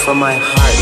from my heart.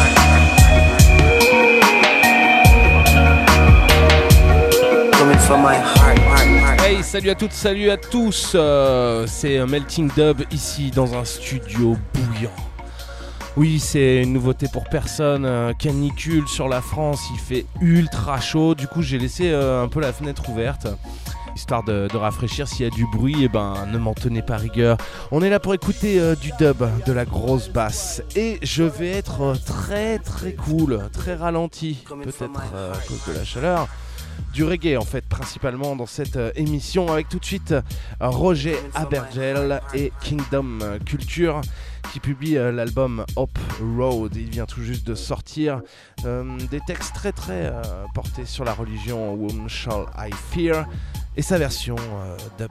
Coming from my heart. Hey, salut à toutes, salut à tous. C'est un Melting Dub ici dans un studio bouillant. Oui, c'est une nouveauté pour personne. Canicule sur la France, il fait ultra chaud. Du coup, j'ai laissé un peu la fenêtre ouverte, histoire de rafraîchir. S'il y a du bruit, ne m'en tenez pas rigueur. On est là pour écouter du dub, de la grosse basse. Et je vais être très très cool, très ralenti, peut-être à cause de la chaleur. Du reggae en fait, principalement dans cette émission, avec tout de suite Roger Abergel et Kingdom Culture qui publie l'album Hop Road. Il vient tout juste de sortir des textes très très portés sur la religion Whom Shall I Fear et sa version dub.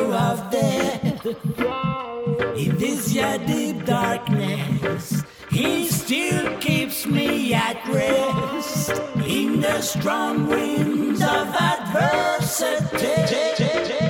shadow of death. In this year deep darkness, he still keeps me at rest. In the strong winds of adversity.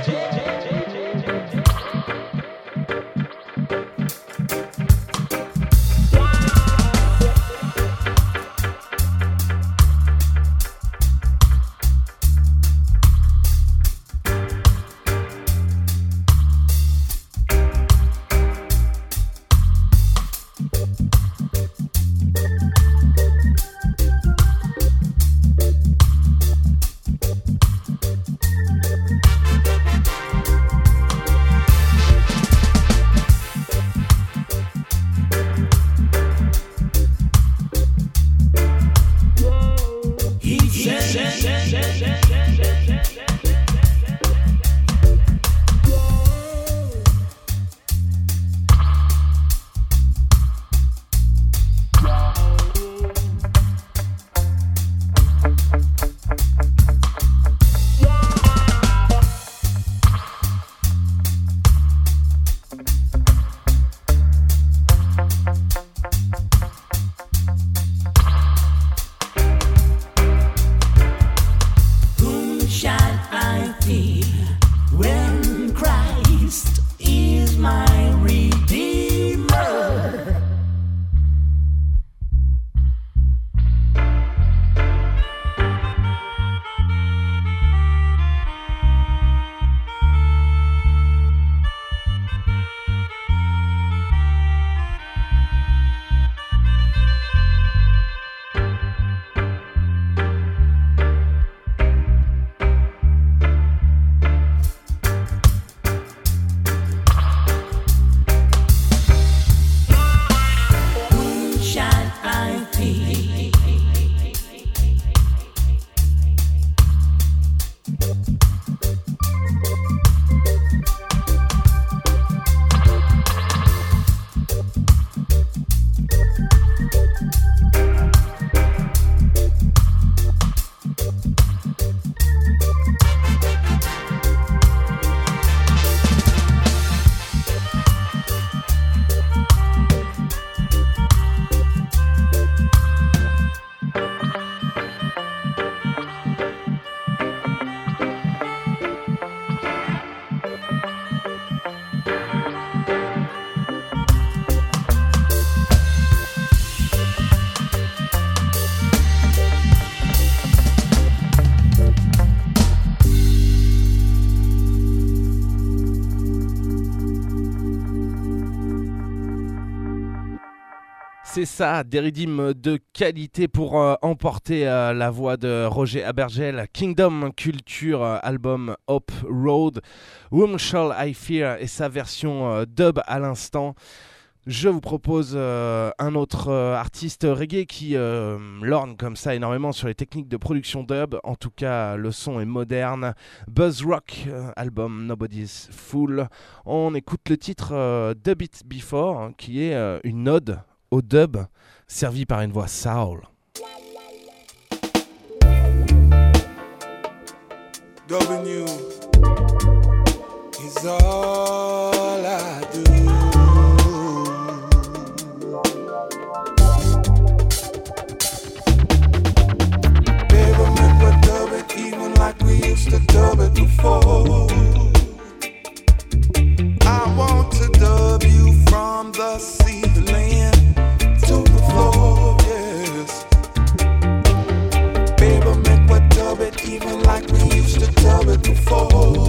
C'est ça, des rythmes de qualité pour emporter la voix de Roger Abergel. Kingdom Culture, album Hope Road. Whom Shall I Fear et sa version dub à l'instant. Je vous propose un autre artiste reggae qui lorgne comme ça énormément sur les techniques de production dub. En tout cas, le son est moderne. Buzz Rock, album Nobody's Fool. On écoute le titre Dub It Before, hein, qui est une ode au dub, servi par une voix soul. W is all I do. Baby, make we dub it even like we used to dub it before. I want to dub you from the sea, the land, to the floor, yes. Baby, make we dub it even like we used to dub it before.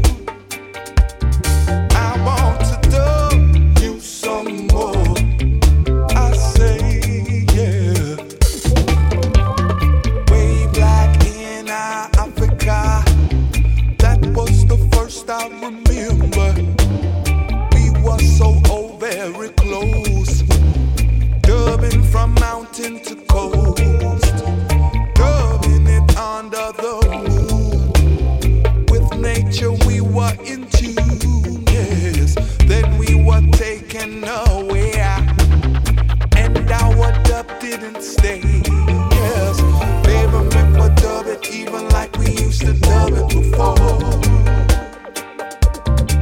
I want to dub you some more. I say, yeah. Way back in Africa, that was the first I remember. We were so very close, dubbing from mountain to coast, dubbing it under the moon. With nature we were in tune, yes. Then we were taken away, and our dub didn't stay, yes. Baby, make we dub it even like we used to dub it before.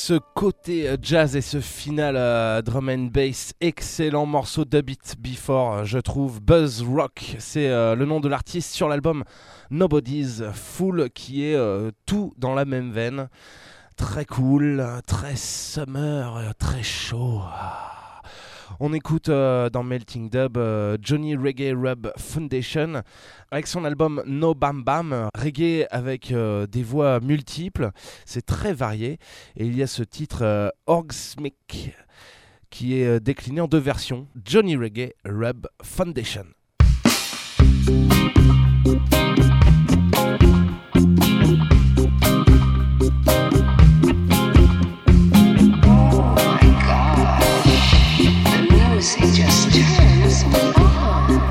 ce côté jazz et ce final drum and bass, excellent morceau de Beat Before, je trouve. Buzz Rock, c'est le nom de l'artiste sur l'album Nobody's Fool, qui est tout dans la même veine. Très cool, très summer, très chaud. On écoute dans Melting Dub Johnny Reggae Rub Foundation avec son album No Bam Bam, reggae avec des voix multiples, c'est très varié, et il y a ce titre Orgsmic qui est décliné en 2 versions, Johnny Reggae Rub Foundation. It just turns me on.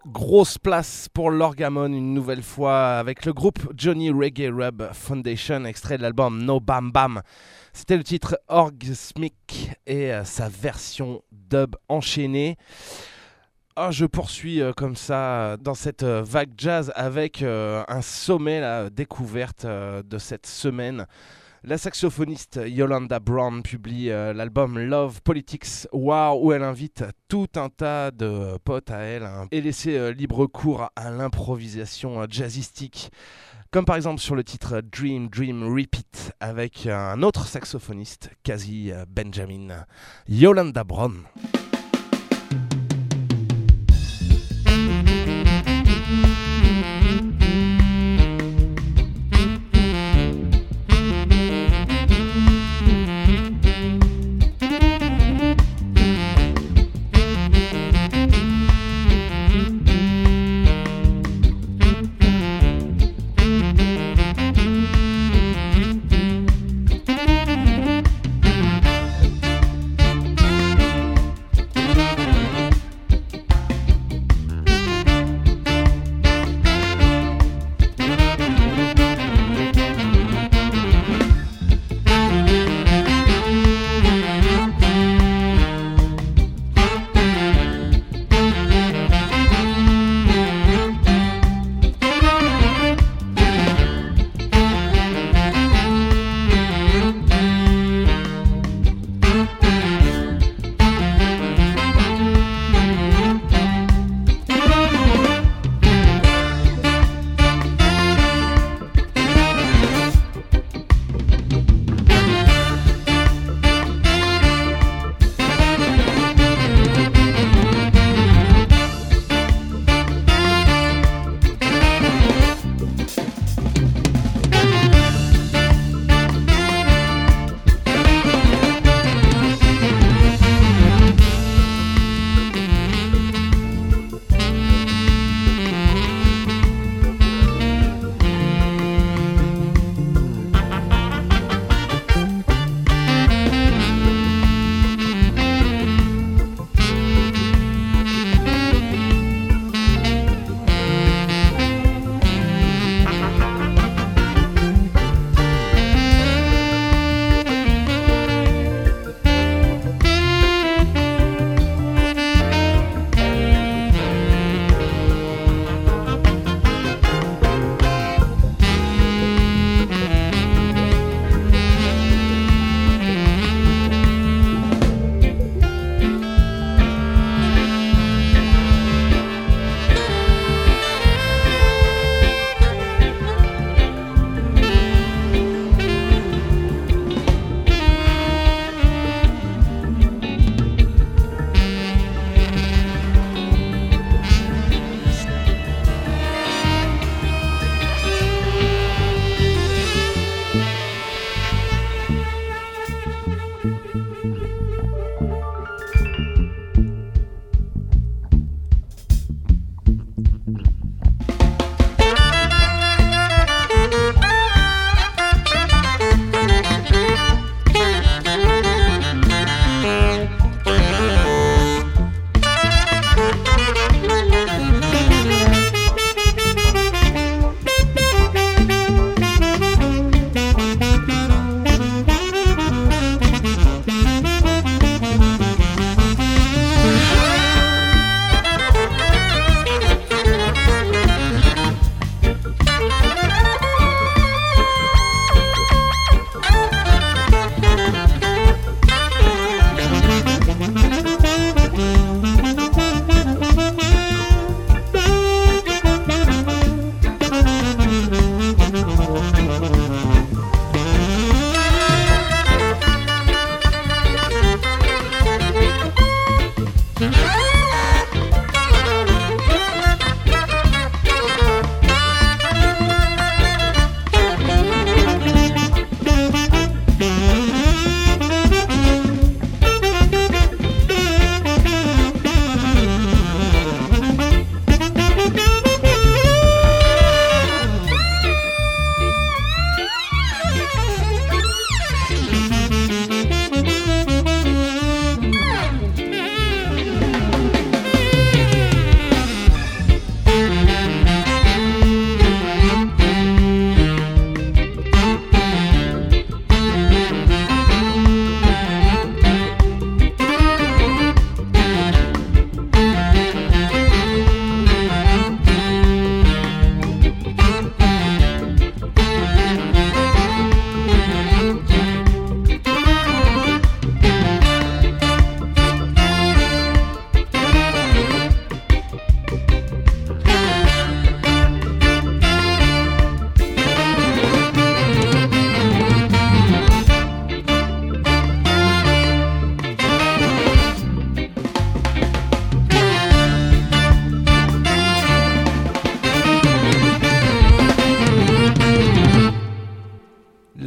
Grosse place pour l'Orgamon une nouvelle fois avec le groupe Johnny Reggae Rub Foundation, extrait de l'album No Bam Bam. C'était le titre Orgasmic et sa version dub enchaînée. Je poursuis comme ça dans cette vague jazz avec un sommet, la découverte de cette semaine. La saxophoniste Yolanda Brown publie l'album Love Politics War où elle invite tout un tas de potes à elle et laisser libre cours à l'improvisation jazzistique. Comme par exemple sur le titre Dream Dream Repeat avec un autre saxophoniste, Kazi Benjamin. Yolanda Brown.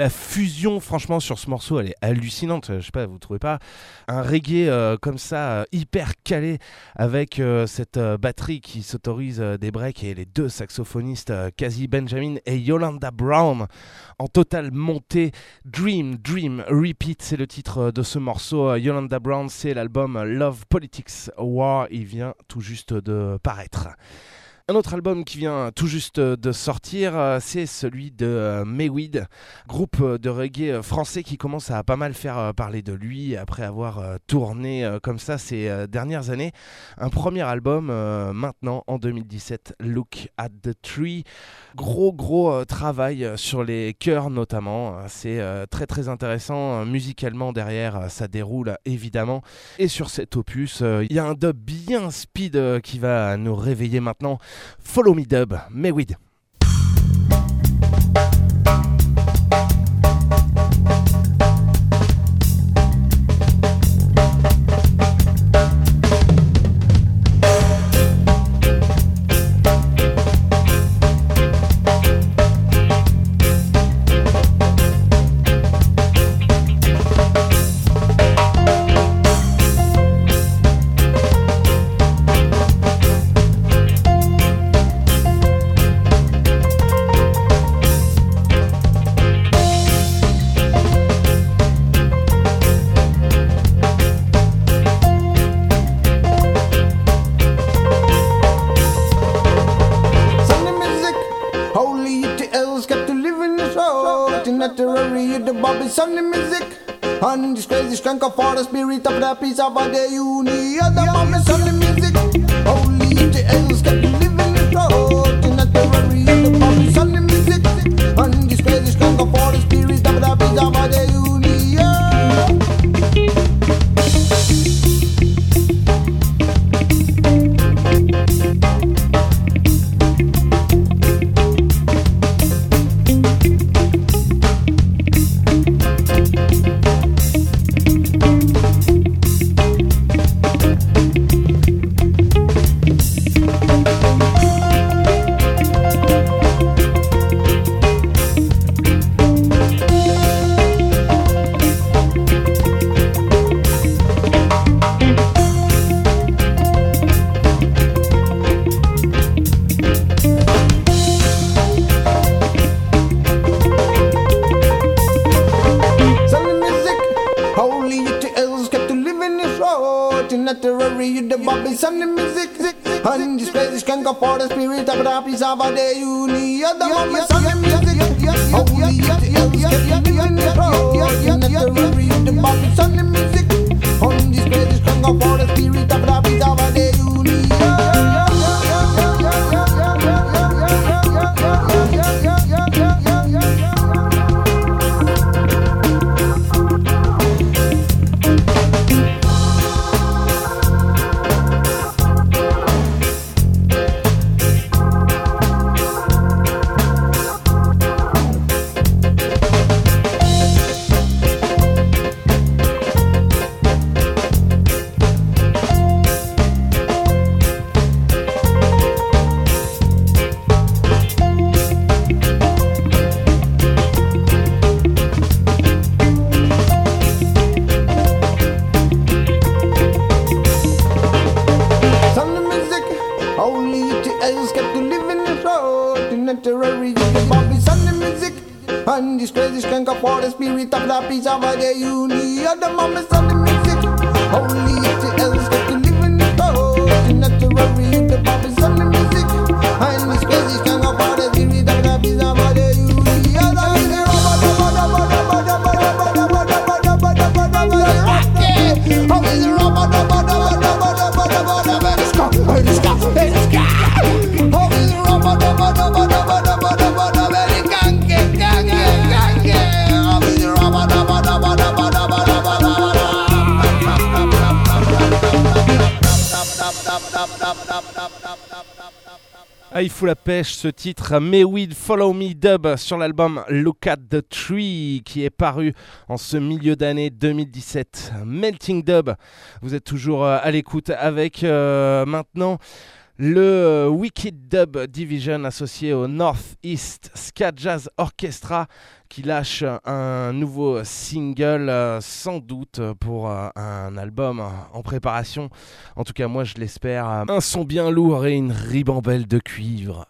La fusion, franchement, sur ce morceau, elle est hallucinante. Je sais pas, vous trouvez pas? Un reggae comme ça, hyper calé, avec cette batterie qui s'autorise des breaks et les deux saxophonistes, Kazi Benjamin et Yolanda Brown, en totale montée. Dream, Repeat, c'est le titre de ce morceau. Yolanda Brown, c'est l'album Love Politics War. Il vient tout juste de paraître. Un autre album qui vient tout juste de sortir, c'est celui de Mayweed, groupe de reggae français qui commence à pas mal faire parler de lui après avoir tourné comme ça ces dernières années. Un premier album maintenant en 2017, Look at the Tree. Gros travail sur les chœurs notamment. C'est très très intéressant musicalement derrière, ça déroule évidemment. Et sur cet opus, il y a un dub bien speed qui va nous réveiller maintenant. Follow Me Dub, Mayweed. Sunday music and this crazy skunk for the spirit of the peace of the union. The mommy Sunday music, only the elves get to live in the road. In the terror, the mommy Sunday music and this crazy skunk for the spirit of the peace of the union. Sunday music and this crazy skunk for the spirit of the peace of the union. The mommy Sunday music, only the elves get to live in the road. In the terror, the mommy Sunday music and this crazy skunk for the spirit of the peace of the union. And this crazy skunk for the spirit of the peace of the union. The mommy Sunday music, only the elves get to live in the road. In the terror, the mommy Sunday music, and this crazy skunk for the spirit of the peace of the union. Ah, il fout la pêche ce titre, Mayweed Follow Me Dub sur l'album Look at the Tree qui est paru en ce milieu d'année 2017. Melting Dub, vous êtes toujours à l'écoute avec maintenant Le Wicked Dub Division associé au North East Ska Jazz Orchestra qui lâche un nouveau single sans doute pour un album en préparation. En tout cas moi je l'espère. Un son bien lourd et une ribambelle de cuivre.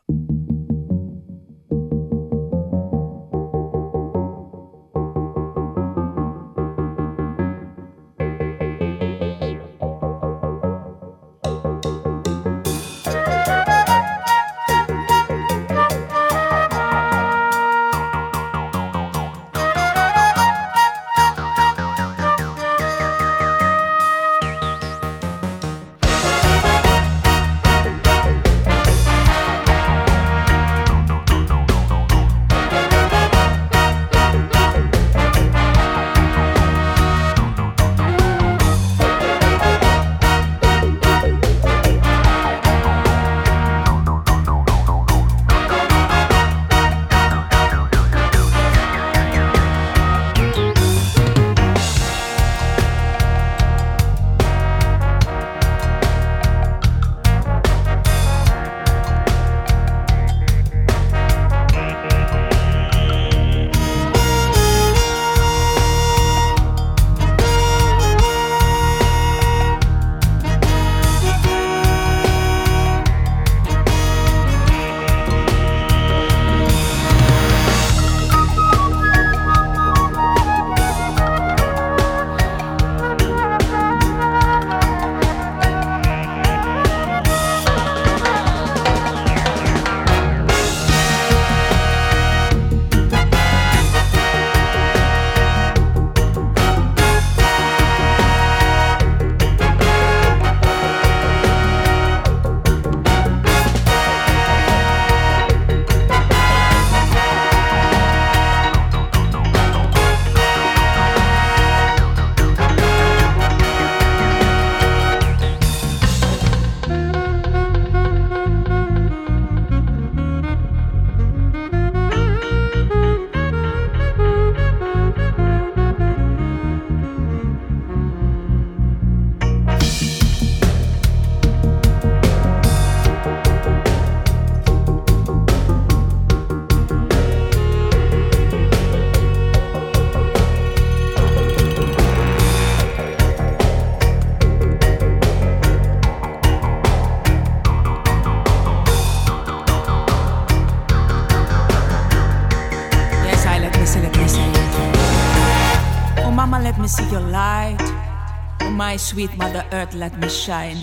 See your light, oh my sweet Mother Earth, let me shine.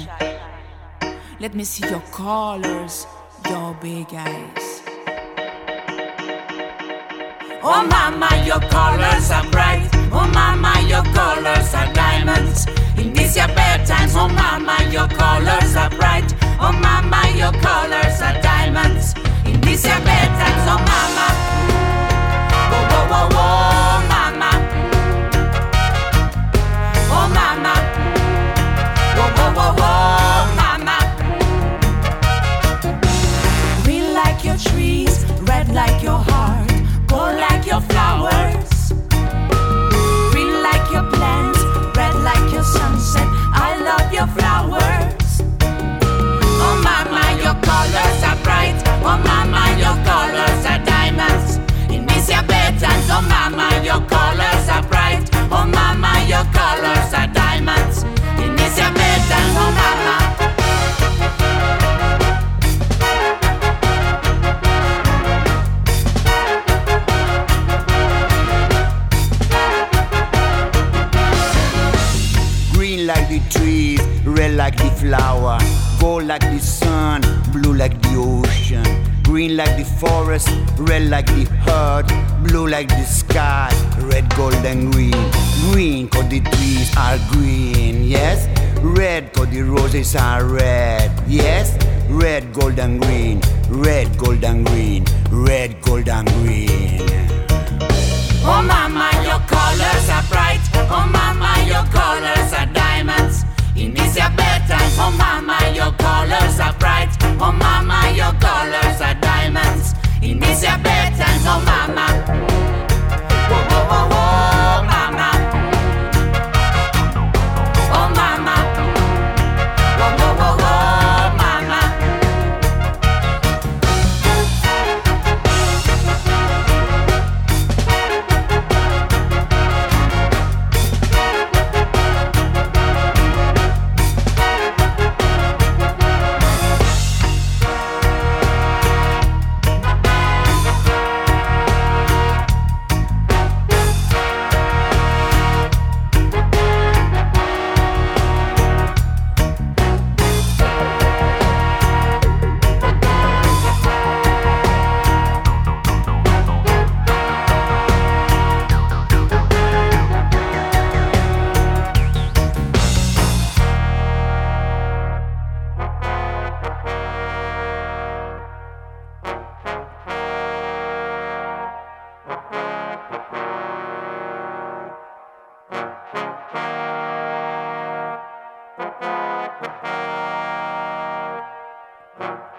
Let me see your colors, your big eyes. Oh mama, your colors are bright. Oh mama, your colors are diamonds. In these your bad times, oh mama, your colors are bright. Oh mama, your colors are diamonds. In these your bad times, oh mama. Oh, oh, oh, oh, mama. Oh mama, oh oh oh oh mama. Green like your trees, red like your heart, gold like your flowers. Green like your plants, red like your sunset. I love your flowers. Oh mama, your colors are bright. Oh mama, your colors are diamonds. In this your bedtimes, oh mama, your colors are bright. Oh mama, your colors are diamonds. In this your bedtime, oh mama. Green like the trees, red like the flower, gold like the sun, blue like the ocean. Green like the forest, red like the earth, blue like the sky, red, gold and green. Green 'cause the trees are green, yes. Red 'cause the roses are red, yes. Red, gold and green, red, gold and green, red, gold and green. Oh mama, your colors are bright. Oh mama, your colors are diamonds. In this your bedtime, oh mama, your colors are bright. Oh mama, your colors are diamonds. In this your bedtime, oh mama. Oh oh oh oh mama. Oh mama. Oh oh oh oh mama.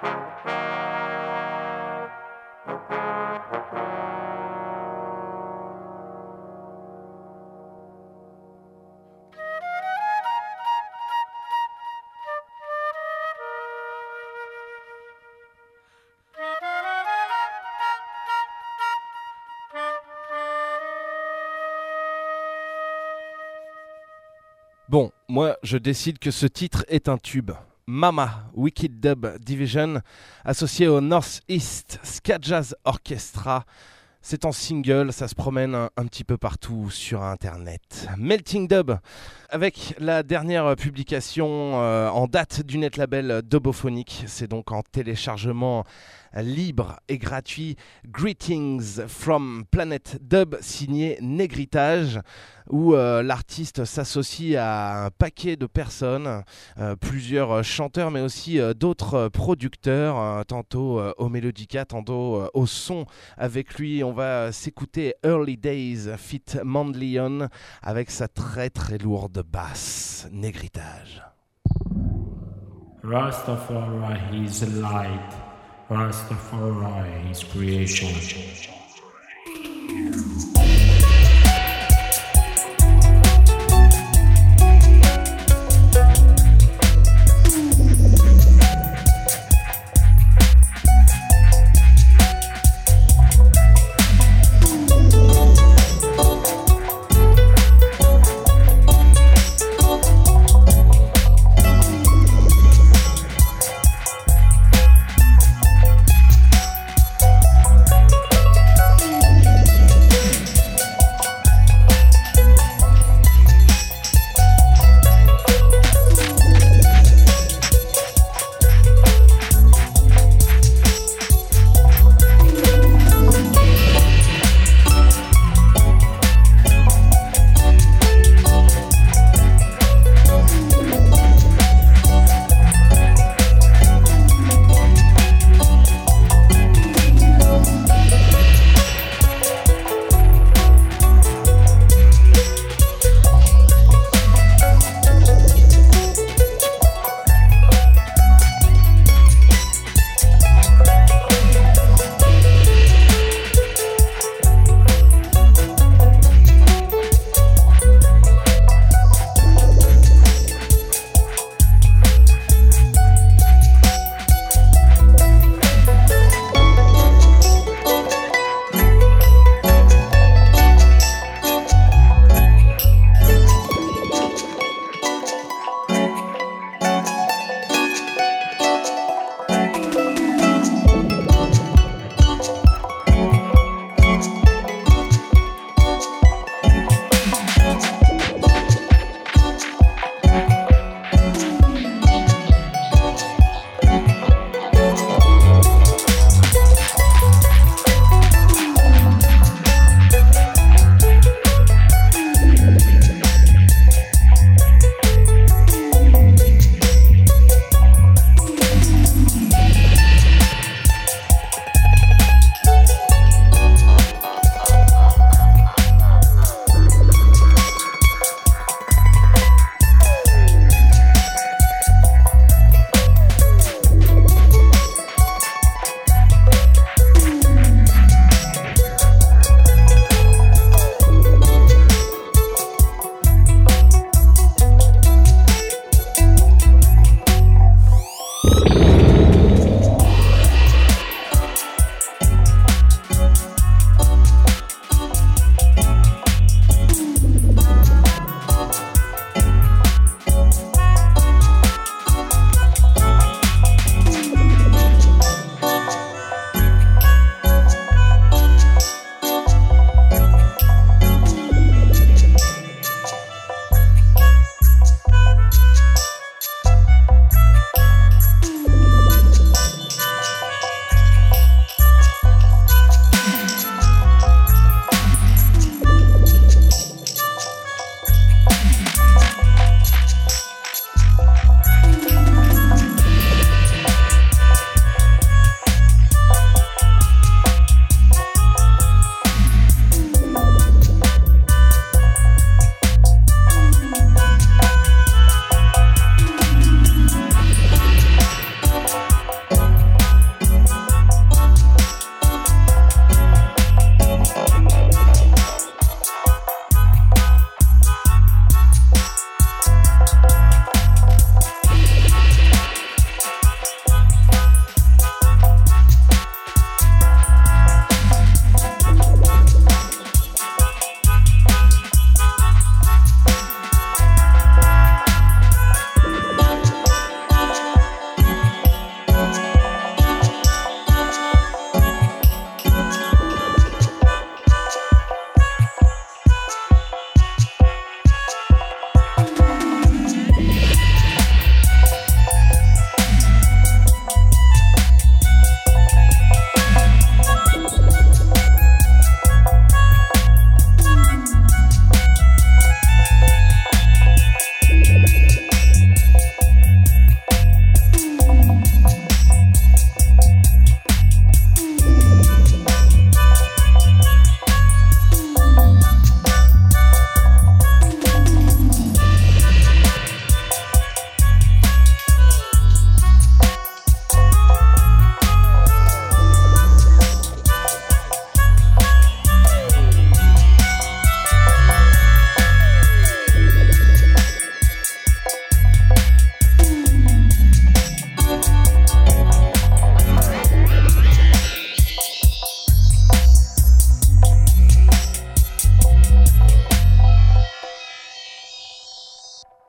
Bon, moi je décide que ce titre est un tube. Mama, Wicked Dub Division, associé au North East Ska Jazz Orchestra. C'est en single, ça se promène un petit peu partout sur Internet. Melting Dub, avec la dernière publication en date du net label Dubophonic. C'est donc en téléchargement libre et gratuit. Greetings from Planet Dub, signé Négritage, où l'artiste s'associe à un paquet de personnes, plusieurs chanteurs, mais aussi d'autres producteurs, tantôt au mélodica, tantôt au son. Avec lui, on va s'écouter Early Days feat. Mandlion avec sa très très lourde basse. Négritage. Rastafari is light. Rastafari is creation.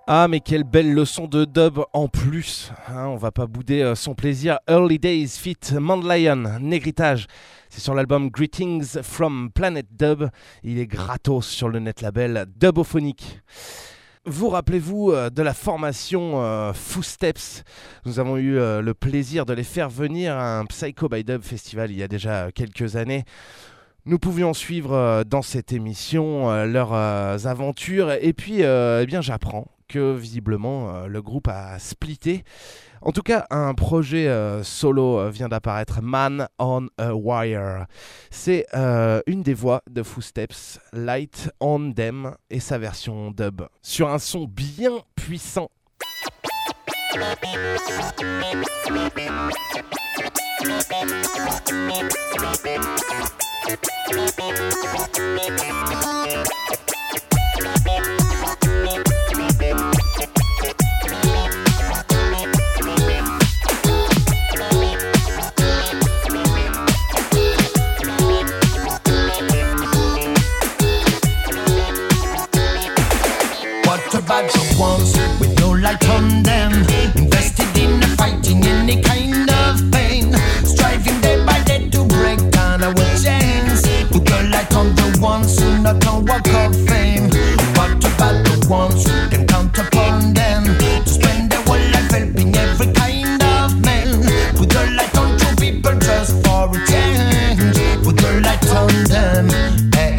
Ah mais quelle belle leçon de dub en plus, hein, on va pas bouder son plaisir. Early Days feat. Mandlion, Négritage, c'est sur l'album Greetings from Planet Dub, il est gratos sur le net label Dubophonic. Vous rappelez-vous de la formation Footsteps? Nous avons eu le plaisir de les faire venir à un Psycho by Dub festival il y a déjà quelques années. Nous pouvions suivre dans cette émission leurs aventures et puis eh bien, j'apprends que visiblement le groupe a splitté. En tout cas, un projet solo vient d'apparaître, Man on a Wire. C'est une des voix de Footsteps, Light on Them, et sa version dub, sur un son bien puissant. What about the ones with no light on them? Invested in fighting any kind of pain, striving day by day to break down our chains. Put the light on the ones who not on walk of fame. What about the ones who can count upon them to spend their whole life helping every kind of man? Put the light on true people just for a change. Put the light on them. Hey,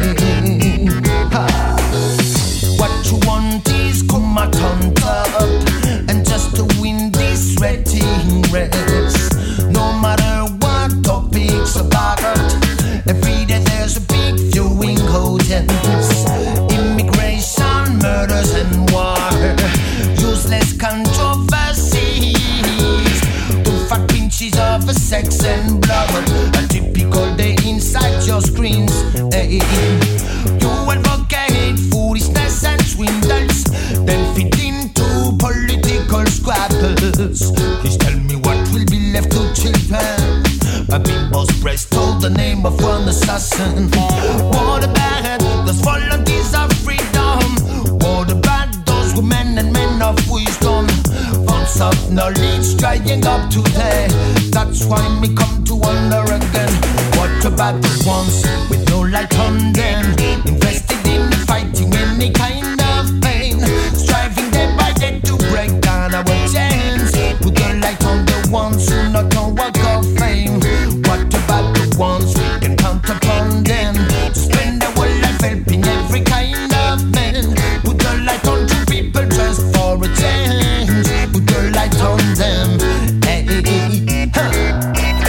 ha. What you want is come out on top, and just to win this rating race. No matter what topics about, every day there's a big viewing audience. Immigration, murders and war, useless controversies, two fat pinches of sex and blood, a typical day inside your screens. Hey, you advocate foolishness and swindles, then fit into political squabbles. Please tell me what will be left to children. A bimbo's breast told the name of one assassin. What about those volunteers of freedom? What about those women and men of wisdom? Ounce of knowledge drying up today. That's why me come to wonder again. What about the ones with no light on them? Invested in fighting any kind of pain, striving day by day to break down our chains. Put the light on the ones who not on walk of fame. What about the ones we can count upon them to spend their whole life helping every kind of man? Put the light on two people just for a change. Put the light on them. Hey, huh.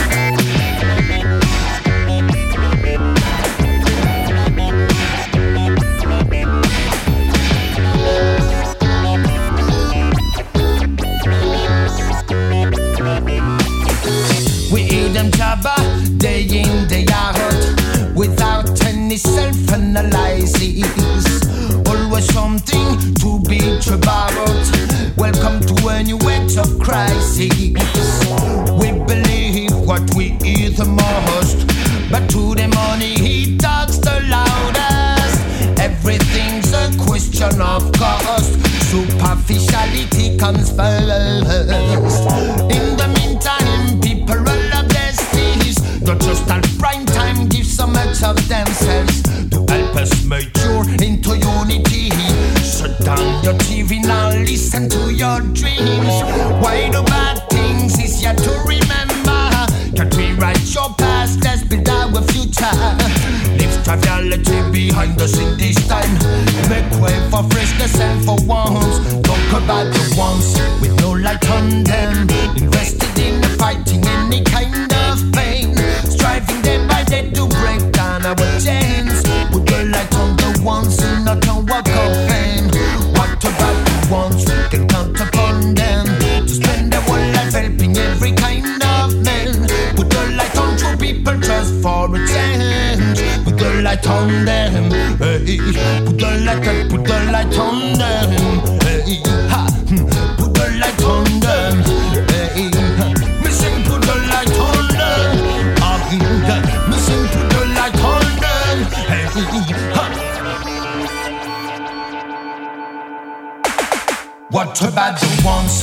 Day in, day out, without any self-analysis. Always something to be about. Welcome to a new age of crisis. We believe what we eat the most, but to the money he talks the loudest. Everything's a question of cost. Superficiality comes first. In the meantime, people roll up their sleeves. Not just at prime time, give so much of themselves to help us mature into unity. Shut down your TV now, listen to your dreams. Why do bad things easier to remember? Can't rewrite your past, let's build our future. Leave triviality behind us in this time. Make way for freshness and for once. Talk about the ones with no light on them. Invested in fighting any kind of pain, striving day by day to break down our chains. Put the light on the ones who not on walk of fame. What about the ones we can count upon them to spend their whole life helping every kind of man? Put the light on true people just for a change. Put the light on them. Hey, put the light on them. Hey, ha. Put the light on them. Hey, missing put the light on them. Missing put the light on them. Hey, ha. what about the once.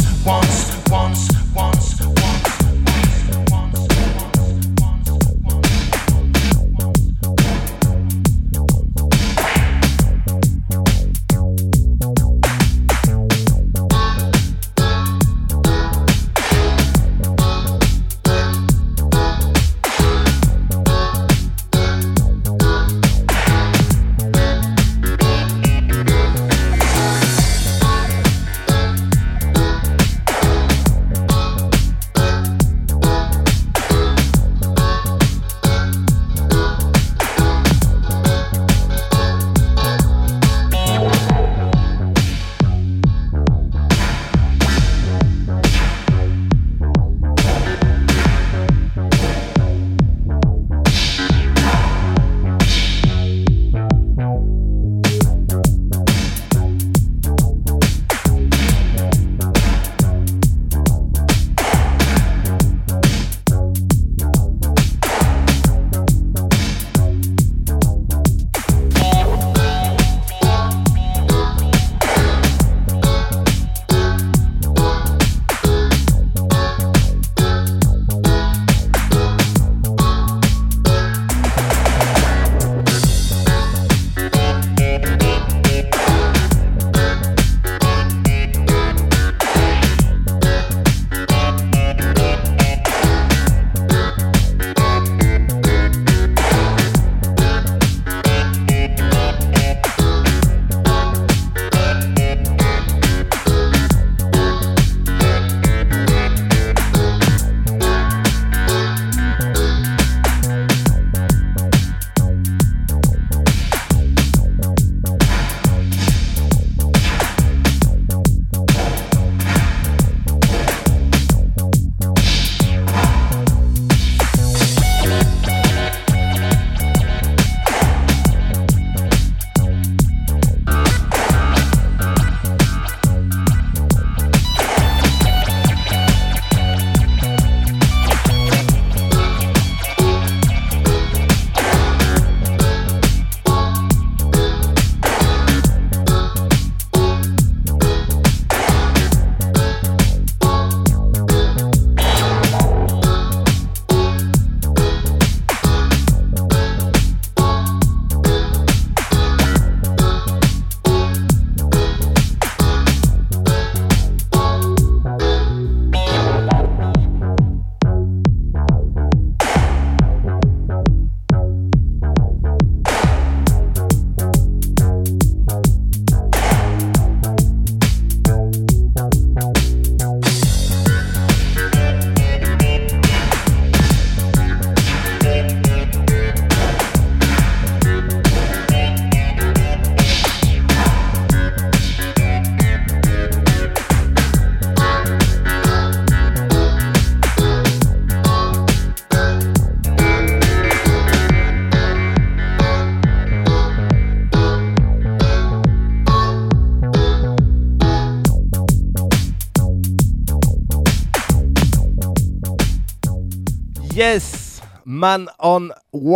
Yes, Man on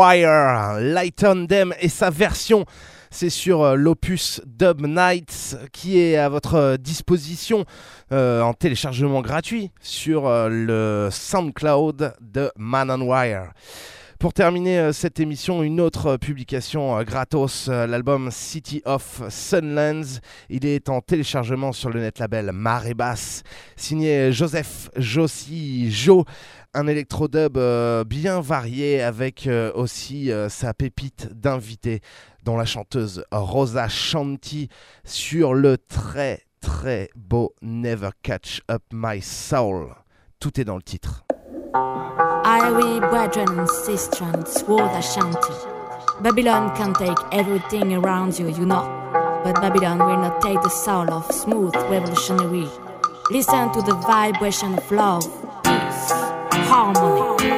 Wire, Light on Them et sa version, c'est sur l'opus Dub Nights qui est à votre disposition en téléchargement gratuit sur le SoundCloud de Man on Wire. Pour terminer cette émission, une autre publication gratos, l'album City of Sunlands. Il est en téléchargement sur le net label Marée Basse, signé Joseph Jossi Jo. Un électro-dub bien varié avec aussi sa pépite d'invité, dont la chanteuse Rosa Shanti sur le très très beau Never Catch Up My Soul. Tout est dans le titre. I we brethren and sistren, swore the shanty. Babylon can take everything around you, you know. But Babylon will not take the soul of smooth revolutionary. Listen to the vibration of love, peace, harmony.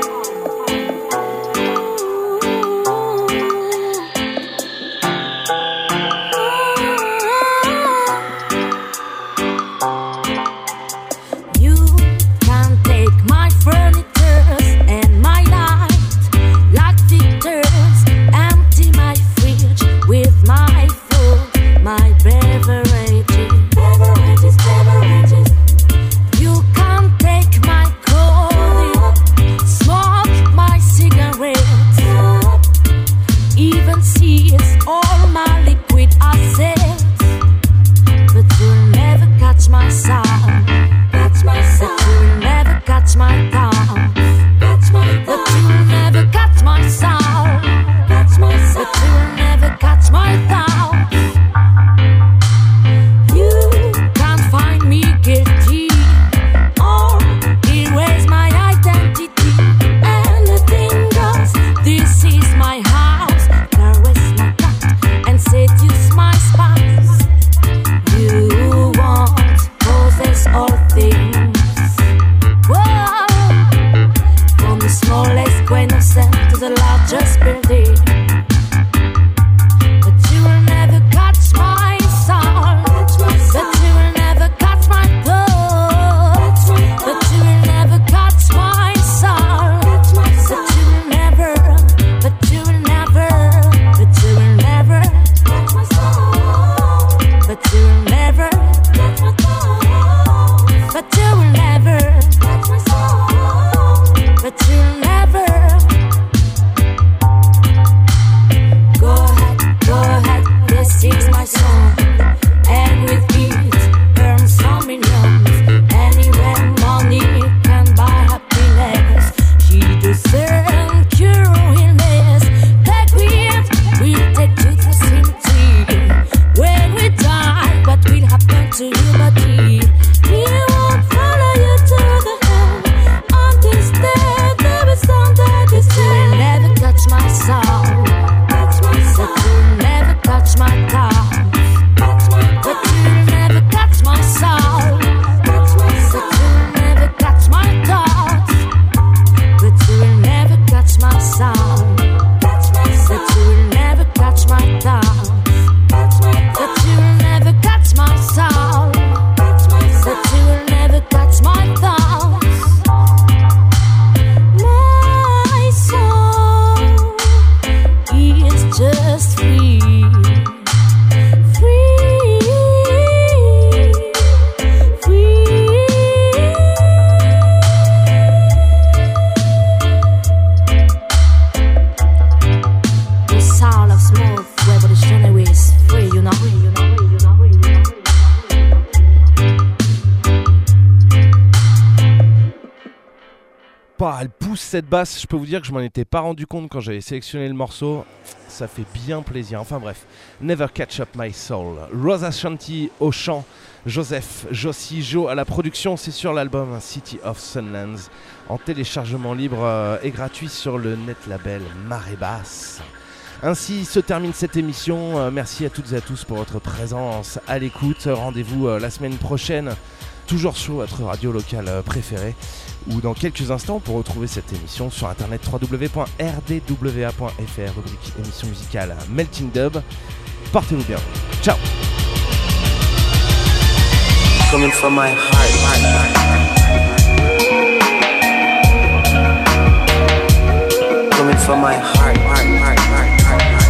My beverage is innocent to the largest building. But you will never catch my soul. But you will never catch my thoughts. But you will never catch my soul. But you will never. But you will never. But you will never. But you will never. But you will never. But you'll never. Go ahead, this is my song. And with it, earn some millions. Anywhere money can buy happiness. She doesn't cure illness. Take it, we'll take to the cemetery. When we die, what will happen to your body? He won't follow you to the hell. On this day, there is something that you will never touch my soul. That you'll never touch my thoughts. That you'll never touch my soul. That you'll never touch my thoughts. But you'll never touch my soul. That you'll never touch my thoughts. That you'll never touch my soul. That you will never touch my thoughts. My soul is just free. Free. Free. The soul of smooth revolutionary is free, you know. Elle pousse cette basse, je peux vous dire que je m'en étais pas rendu compte quand j'avais sélectionné le morceau. Ça fait bien plaisir. Enfin bref, Never Catch Up My Soul. Rosa Shanti au chant, Joseph, Jossi, Jo à la production. C'est sur l'album City of Sunlands, en téléchargement libre et gratuit sur le net label Marée Basse. Ainsi se termine cette émission. Merci à toutes et à tous pour votre présence à l'écoute. Rendez-vous la semaine prochaine, toujours sur votre radio locale préférée, ou dans quelques instants pour retrouver cette émission sur internet www.rdwa.fr, rubrique émission musicale Melting Dub. Portez-vous bien. Ciao. Coming from my heart. Coming from my heart.